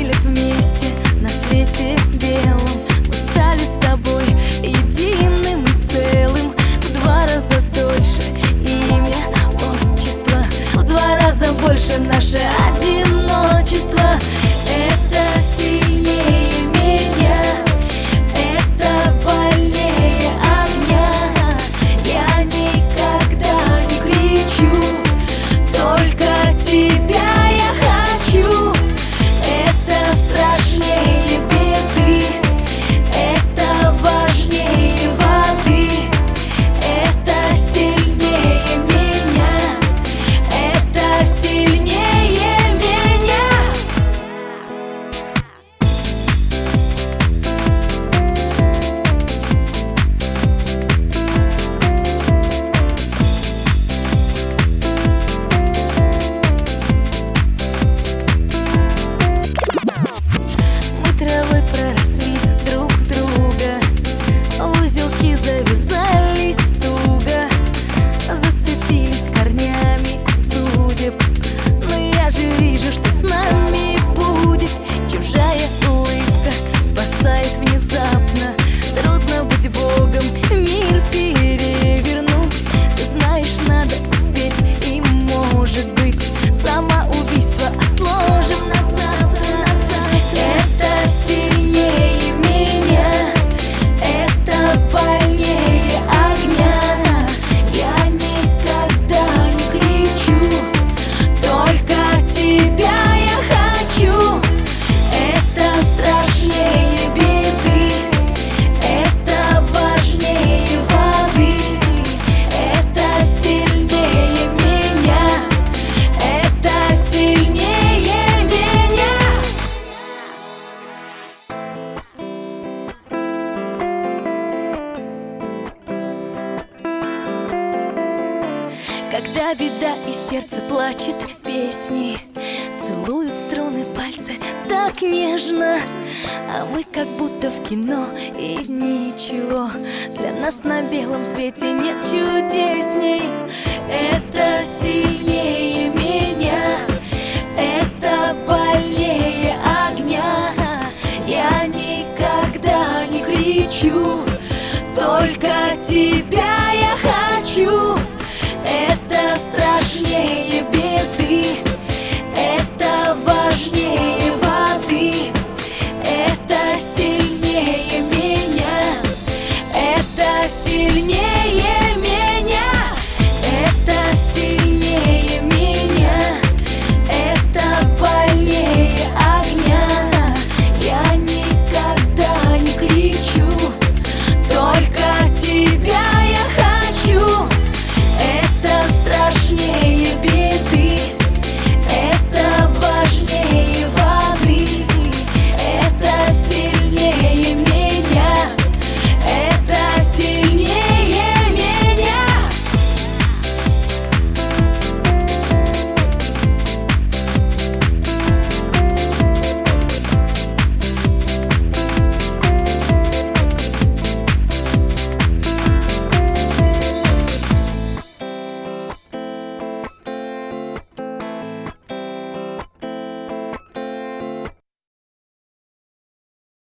делят вместе на свете белом. Мы стали с тобой единым и целым. В 2 раза дольше имя, отчество, в 2 раза больше наше одиночество. Это сильнее меня, это больнее огня. Я никогда не кричу, только тебя я хочу. Это страшнее беды, это важнее воды. Это сильнее меня, это сильнее меня. Мы травой проросли друг в друга, узелки завязались туго, зацепились корнями судеб. Но я же вижу, что с нами будет. Чужая улыбка спасает внезапно. Трудно быть Богом, мир перевернуть. Ты знаешь, надо успеть, и может быть самоубийство отложим на завтра. Это сильнее меня, это больнее огня. Я никогда не кричу, только тебя я хочу. Это страшнее беды, это важнее воды. Это сильнее меня, это сильнее меня. Когда беда и сердце плачет песни, целуют струны пальцы так нежно. А мы как будто в кино, и ничего для нас на белом свете нет чудесней. Это сильнее меня, это больнее огня. Я никогда не кричу, только тебя я хочу. Это страшно.